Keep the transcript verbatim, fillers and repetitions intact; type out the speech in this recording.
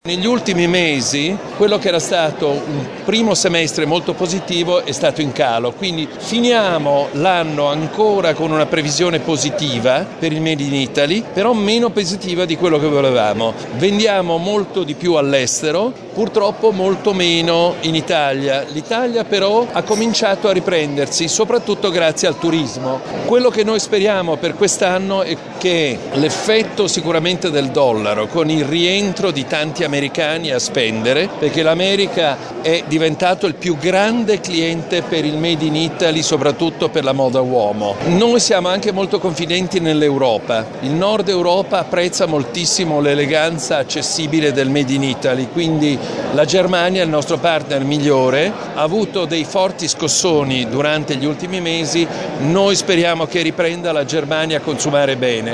Negli ultimi mesi quello che era stato un primo semestre molto positivo è stato in calo, quindi finiamo l'anno ancora con una previsione positiva per il Made in Italy, però meno positiva di quello che volevamo. Vendiamo molto di più all'estero, purtroppo molto meno in Italia. L'Italia però ha cominciato a riprendersi, soprattutto grazie al turismo. Quello che noi speriamo per quest'anno è che l'effetto sicuramente del dollaro, con il rientro di tanti americani a spendere, perché l'America è diventato il più grande cliente per il Made in Italy, soprattutto per la moda uomo. Noi siamo anche molto confidenti nell'Europa. Il Nord Europa apprezza moltissimo l'eleganza accessibile del Made in Italy, quindi la Germania, il nostro partner migliore, ha avuto dei forti scossoni durante gli ultimi mesi. Noi speriamo che riprenda la Germania a consumare bene.